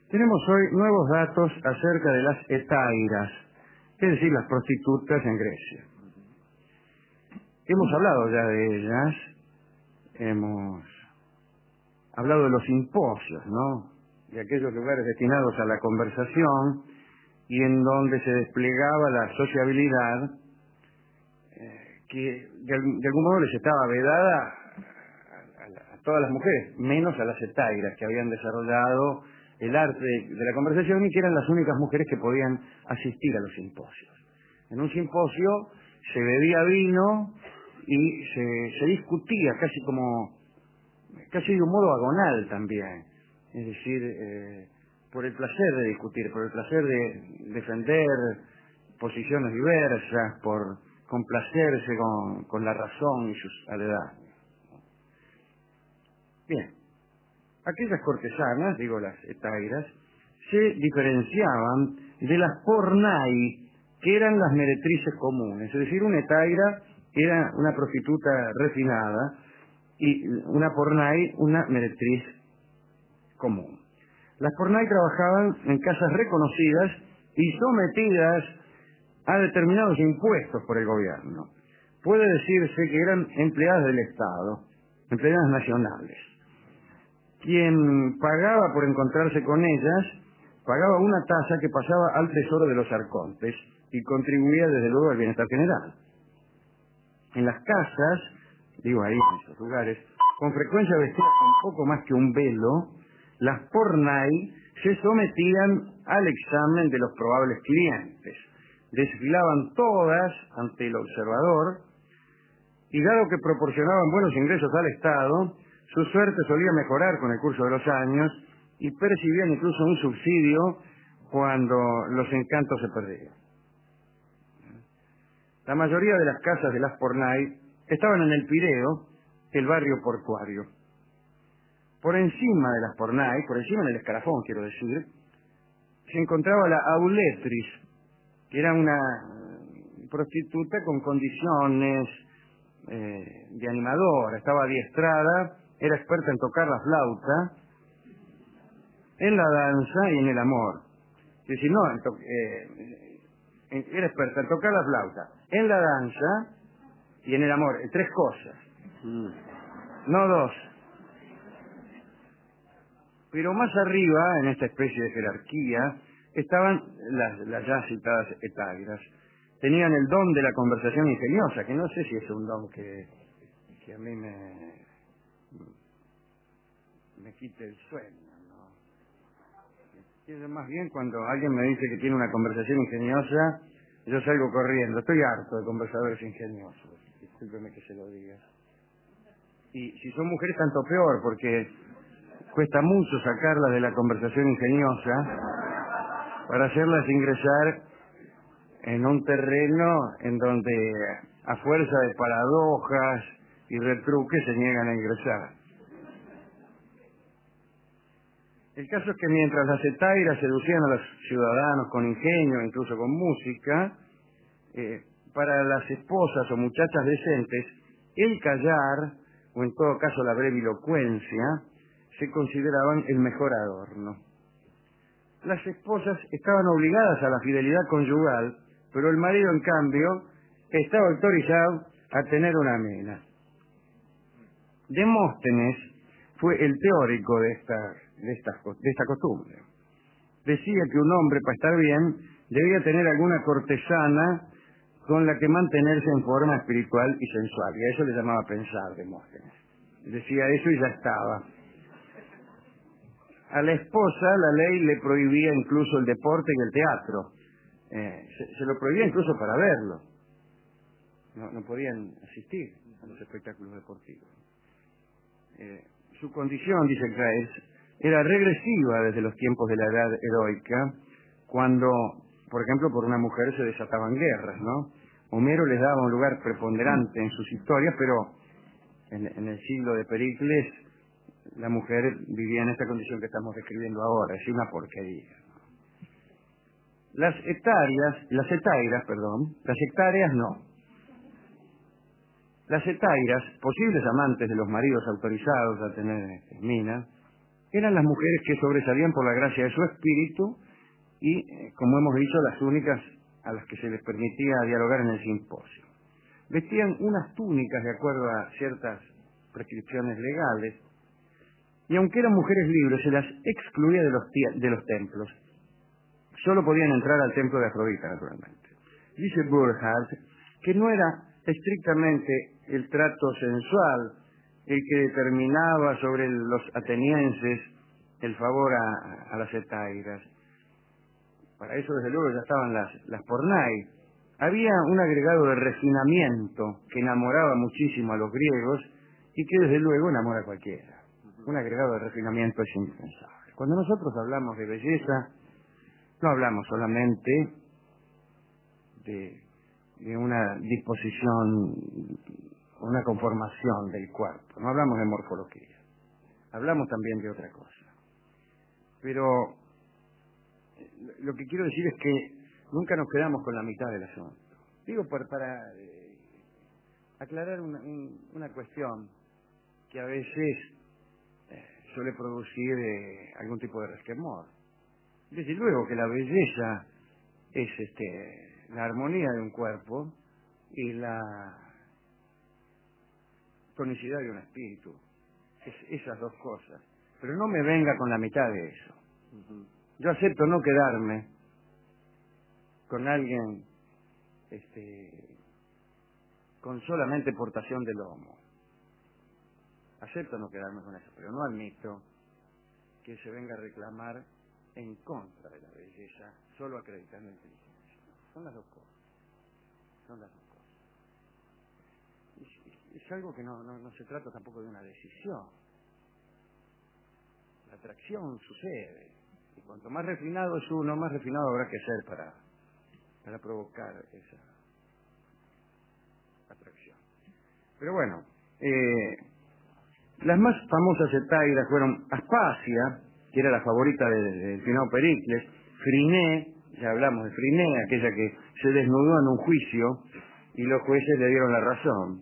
Tenemos hoy nuevos datos acerca de las hetairas, es decir, las prostitutas en Grecia. Hemos hablado ya de ellas, hemos hablado de los simposios, ¿no? De aquellos lugares destinados a la conversación y en donde se desplegaba la sociabilidad que de algún modo les estaba vedada a todas las mujeres, menos a las hetairas que habían desarrollado el arte de la conversación y que eran las únicas mujeres que podían asistir a los simposios. En un simposio se bebía vino y se discutía casi de un modo agonal también, es decir, por el placer de discutir, por el placer de defender posiciones diversas, por complacerse con la razón y sus aledaños. Bien, aquellas cortesanas, digo las hetairas, se diferenciaban de las pornai, que eran las meretrices comunes, es decir, una hetaira era una prostituta refinada y una pornai una meretriz común. Las pornai trabajaban en casas reconocidas y sometidas a determinados impuestos por el gobierno. Puede decirse que eran empleadas del Estado, empleadas nacionales. Quien pagaba por encontrarse con ellas, pagaba una tasa que pasaba al tesoro de los arcontes y contribuía desde luego al bienestar general. En las casas, digo ahí en esos lugares, con frecuencia vestidas con poco más que un velo, las pornai se sometían al examen de los probables clientes. Desfilaban todas ante el observador y dado que proporcionaban buenos ingresos al Estado, su suerte solía mejorar con el curso de los años y percibían incluso un subsidio cuando los encantos se perdían. La mayoría de las casas de las pornai estaban en el Pireo, el barrio portuario. Por encima de las pornai, por encima del escalafón quiero decir, se encontraba la auletris, que era una prostituta con condiciones de animadora, estaba adiestrada, era experta en tocar la flauta, en la danza y en el amor. Es decir, no, era experta en tocar la flauta, en la danza y en el amor, en tres cosas, no dos. Pero más arriba, en esta especie de jerarquía, estaban las ya citadas hetairas. Tenían el don de la conversación ingeniosa, que no sé si es un don que a mí me quite el sueño, ¿no? Más bien cuando alguien me dice que tiene una conversación ingeniosa, yo salgo corriendo. Estoy harto de conversadores ingeniosos. Discúlpeme que se lo diga. Y si son mujeres, tanto peor, porque cuesta mucho sacarlas de la conversación ingeniosa para hacerlas ingresar en un terreno en donde a fuerza de paradojas y retruques se niegan a ingresar. El caso es que mientras las hetairas seducían a los ciudadanos con ingenio, incluso con música, para las esposas o muchachas decentes, el callar, o en todo caso la brevilocuencia, se consideraban el mejor adorno. Las esposas estaban obligadas a la fidelidad conyugal, pero el marido, en cambio, estaba autorizado a tener una mina. Demóstenes fue el teórico de esta costumbre. Decía que un hombre, para estar bien, debía tener alguna cortesana con la que mantenerse en forma espiritual y sensual. Y a eso le llamaba pensar Demóstenes. Decía eso y ya estaba. A la esposa la ley le prohibía incluso el deporte y el teatro. Se lo prohibía incluso para verlo. No podían asistir a los espectáculos deportivos. Su condición, dice Graves, era regresiva desde los tiempos de la edad heroica, cuando, por ejemplo, por una mujer se desataban guerras, ¿no? Homero les daba un lugar preponderante en sus historias, pero en el siglo de Pericles la mujer vivía en esta condición que estamos describiendo ahora, es una porquería. Las hectáreas no. Las hetairas, posibles amantes de los maridos autorizados a tener minas, Eran las mujeres que sobresalían por la gracia de su espíritu y, como hemos dicho, las únicas a las que se les permitía dialogar en el simposio. Vestían unas túnicas de acuerdo a ciertas prescripciones legales, y aunque eran mujeres libres, se las excluía de los templos. Solo podían entrar al templo de Afrodita, naturalmente. Dice Burckhardt que no era estrictamente el trato sensual el que determinaba sobre los atenienses el favor a las hetairas. Para eso, desde luego, ya estaban las pornai. Había un agregado de refinamiento que enamoraba muchísimo a los griegos y que, desde luego, enamora a cualquiera. Un agregado de refinamiento es indispensable. Cuando nosotros hablamos de belleza, no hablamos solamente de una disposición, una conformación del cuerpo, no hablamos de morfología, hablamos también de otra cosa. Pero lo que quiero decir es que nunca nos quedamos con la mitad del asunto. Digo, para aclarar una cuestión que a veces suele producir algún tipo de resquemor. Desde luego que la belleza es la armonía de un cuerpo y la tonicidad de un espíritu. Es esas dos cosas. Pero no me venga con la mitad de eso. Yo acepto no quedarme con alguien con solamente portación de lomo. Acepto no quedarme con eso, pero no admito que se venga a reclamar en contra de la belleza, solo acreditando inteligencia. Son las dos cosas. Son las dos cosas. Es algo que no se trata tampoco de una decisión. La atracción sucede. Y cuanto más refinado es uno, más refinado habrá que ser para provocar esa atracción. Pero bueno, las más famosas hetairas fueron Aspasia, que era la favorita del finado Pericles, Friné, ya hablamos de Friné, aquella que se desnudó en un juicio y los jueces le dieron la razón.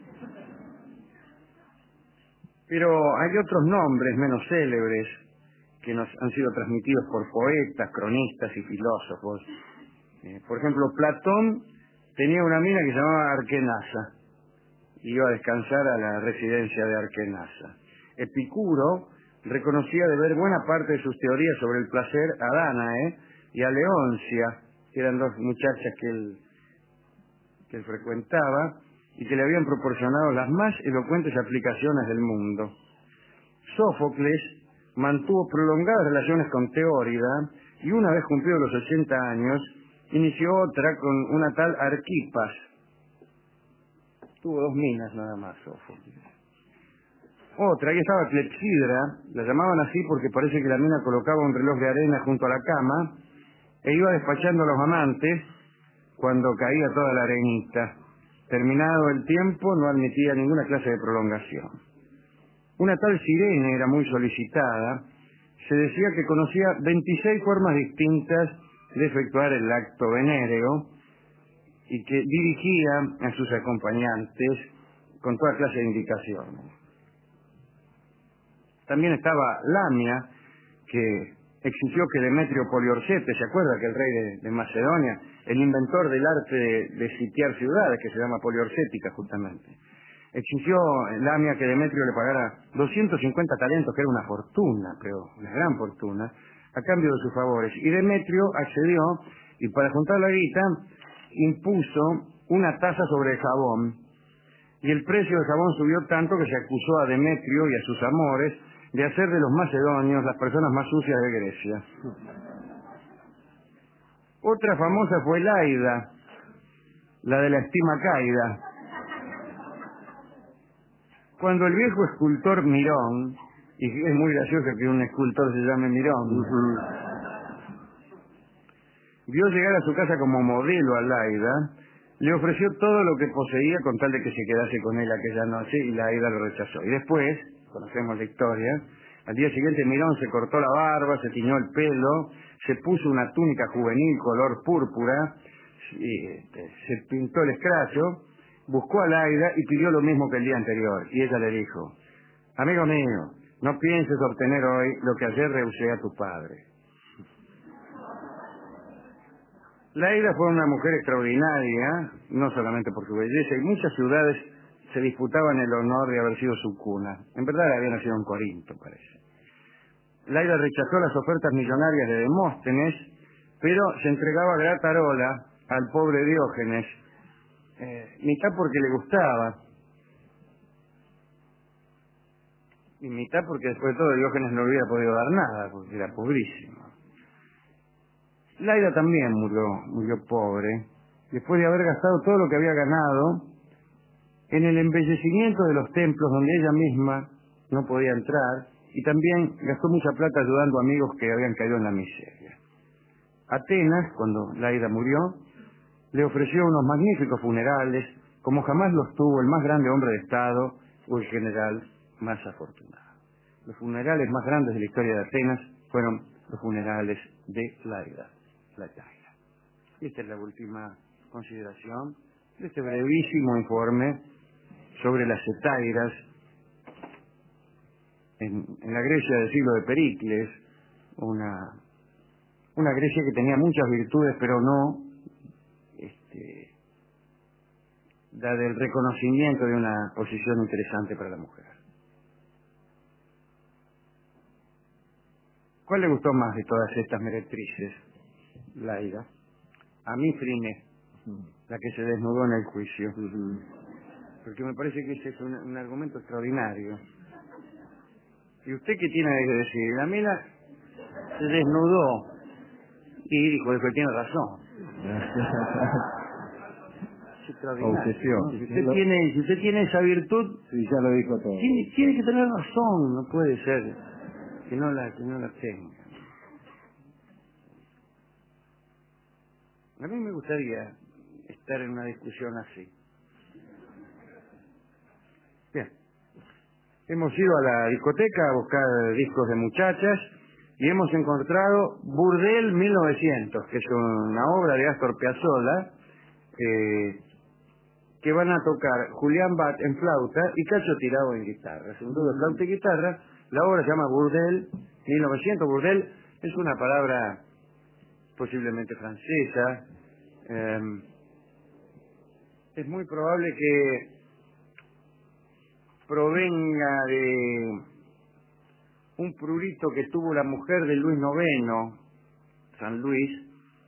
Pero hay otros nombres menos célebres que nos han sido transmitidos por poetas, cronistas y filósofos. Por ejemplo, Platón tenía una mina que se llamaba Arquenasa, y iba a descansar a la residencia de Arquenasa. Epicuro reconocía deber buena parte de sus teorías sobre el placer a Dánae y a Leoncia, que eran dos muchachas que él frecuentaba y que le habían proporcionado las más elocuentes aplicaciones del mundo. Sófocles mantuvo prolongadas relaciones con Teórida y una vez cumplidos los 80 años, inició otra con una tal Arquipas. Tuvo 2 minas nada más, Sófocles. Otra, ahí estaba Clepsidra, la llamaban así porque parece que la mina colocaba un reloj de arena junto a la cama e iba despachando a los amantes cuando caía toda la arenita. Terminado el tiempo, no admitía ninguna clase de prolongación. Una tal Cirene era muy solicitada. Se decía que conocía 26 formas distintas de efectuar el acto venéreo y que dirigía a sus acompañantes con toda clase de indicaciones. También estaba Lamia, que exigió que Demetrio Poliorcete, ¿se acuerda que el rey de Macedonia, el inventor del arte de sitiar ciudades, que se llama poliorcética justamente, exigió Lamia que Demetrio le pagara 250 talentos, que era una fortuna, pero una gran fortuna, a cambio de sus favores. Y Demetrio accedió, y para juntar la guita, impuso una tasa sobre el jabón, y el precio del jabón subió tanto que se acusó a Demetrio y a sus amores de hacer de los macedonios las personas más sucias de Grecia. Otra famosa fue Laida, la de la estima caída. Cuando el viejo escultor Mirón, y es muy gracioso que un escultor se llame Mirón, vio llegar a su casa como modelo a Laida, le ofreció todo lo que poseía con tal de que se quedase con él aquella noche, y Laida lo rechazó. Y después, conocemos la historia, al día siguiente Mirón se cortó la barba, se tiñó el pelo, se puso una túnica juvenil color púrpura, se pintó el escracho, buscó a Laida y pidió lo mismo que el día anterior. Y ella le dijo: amigo mío, No pienses obtener hoy lo que ayer rehusé a tu padre. Laida fue una mujer extraordinaria, no solamente por su belleza, y muchas ciudades se disputaban el honor de haber sido su cuna. En verdad había nacido en Corinto, parece. Laida rechazó las ofertas millonarias de Demóstenes, pero se entregaba gratarola al pobre Diógenes, mitad porque le gustaba, y mitad porque después de todo Diógenes no le hubiera podido dar nada, porque era pobrísimo. Laida también murió pobre, después de haber gastado todo lo que había ganado en el embellecimiento de los templos donde ella misma no podía entrar, y también gastó mucha plata ayudando a amigos que habían caído en la miseria. Atenas, cuando Laida murió, le ofreció unos magníficos funerales, como jamás los tuvo el más grande hombre de Estado o el general más afortunado. Los funerales más grandes de la historia de Atenas fueron los funerales de Laida. Y esta es la última consideración de este brevísimo informe sobre las hetairas en la Grecia del siglo de Pericles, una Grecia que tenía muchas virtudes, pero no da del reconocimiento de una posición interesante para la mujer. ¿Cuál le gustó más de todas estas meretrices? Laida. A mí Frine, la que se desnudó en el juicio, porque me parece que ese es un argumento extraordinario. ¿Y usted qué tiene que decir? La mina se desnudó y dijo, después tiene razón. Es extraordinario. Obsesión. ¿No? Si usted tiene esa virtud, Sí, ya lo dijo todo. tiene que tener razón, no puede ser que no la tenga. A mí me gustaría estar en una discusión así. Bien. Hemos ido a la discoteca a buscar discos de muchachas y hemos encontrado Burdel 1900, que es una obra de Astor Piazzolla, que van a tocar Julián Bat en flauta y Cacho Tirado en guitarra. Según todo, flauta y guitarra. La obra se llama Burdel 1900. Burdel es una palabra posiblemente francesa. Es muy probable que provenga de un prurito que tuvo la mujer de Luis IX, San Luis,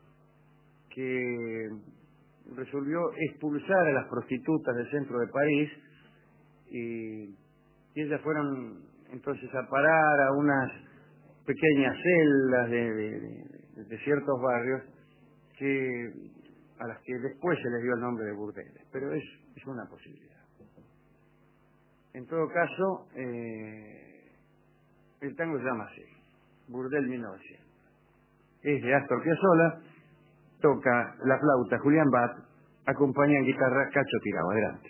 que resolvió expulsar a las prostitutas del centro de París, y ellas fueron entonces a parar a unas pequeñas celdas de ciertos barrios a las que después se les dio el nombre de burdeles, pero es una posibilidad. En todo caso, el tango se llama así, Burdel 1900. Es de Astor Piazzolla, toca la flauta Julián Bat, acompaña en guitarra Cacho Tirado. Adelante.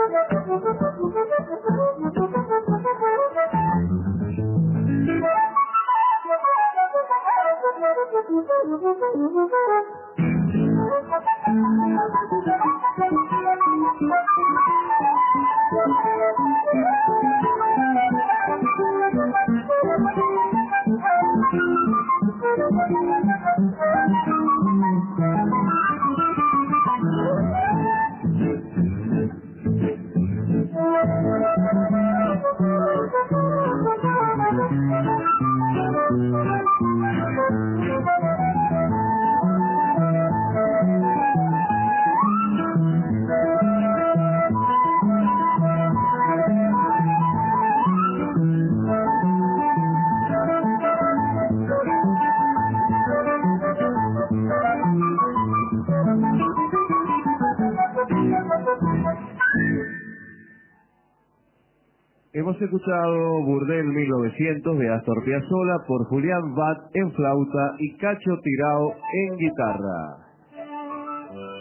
Hemos escuchado Burdel 1900 de Astor Piazzolla por Julián Bat en flauta y Cacho Tirao en guitarra.